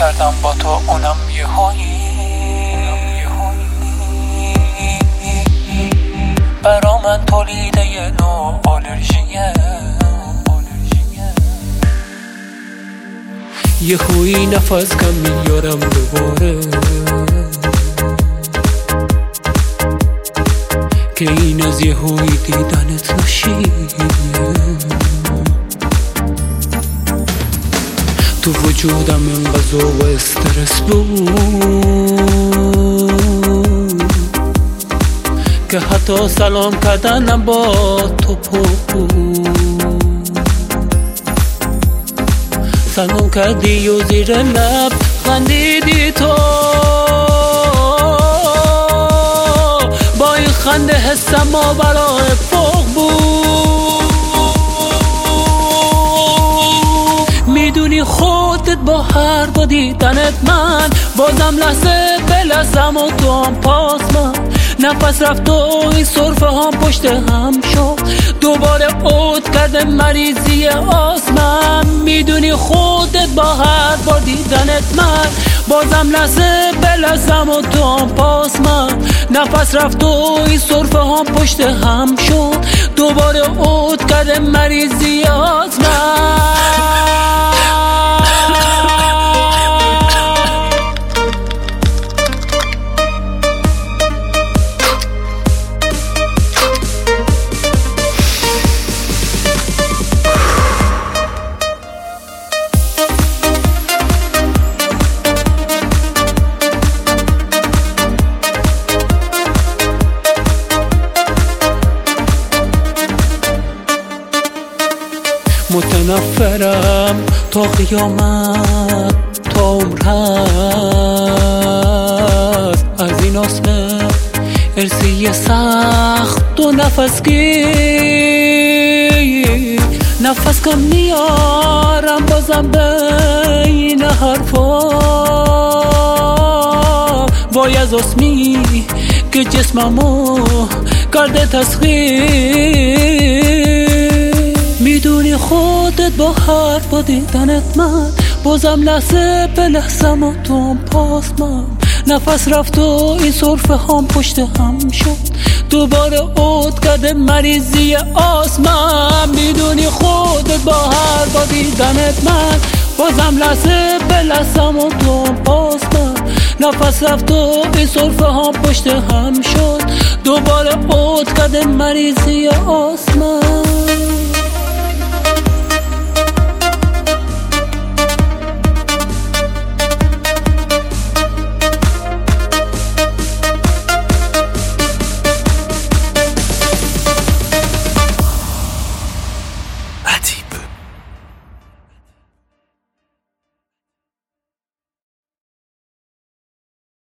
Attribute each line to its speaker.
Speaker 1: کردم با تو اونم یهویی برا من تولیده یه نوع آلرژیه یهویی نفس کم میارم دوباره که این از یهویی دیدنت نشیه تو وجودم انقضا و استرس بود که حتی سلام کردنم با تو بود سلام کردی و زیر لب خندیدی تو با این خنده حسم ما برای فوق بود میدونی خودت با هر با دیدنت من بازم لحظه به لحظم و تو هم پاس من نفس رفت و این صرفه هم پشت هم شد دوباره عود کرده مریضی آسمان میدونی خودت با هر بار دیدنت من بازم لحظه به لحظم و تو هم پاس من نفس رفت و این صرفه هم پشت هم شد دوباره عود کرده مریضی آسمان متنفرم تا قیامت تا عمر هست از این آسمه ارسی سخت و نفس کم میارم بازم بین حرفا وای از آسمی که جسممو کرده تسخیر میدونی خودت با هر با دیدنت من بازم لحظه به لحظم و تو هم پاس من نفس رفت و این صرفه هم پشت هم شد دوباره عود کرده مریضی آسمان میدونی خودت با هر با دیدنت من بازم لحظه به لحظم و تو هم پاس من نفس رفت و این صرفه هم پشت هم شد دوباره عود کرده مریضی آسمان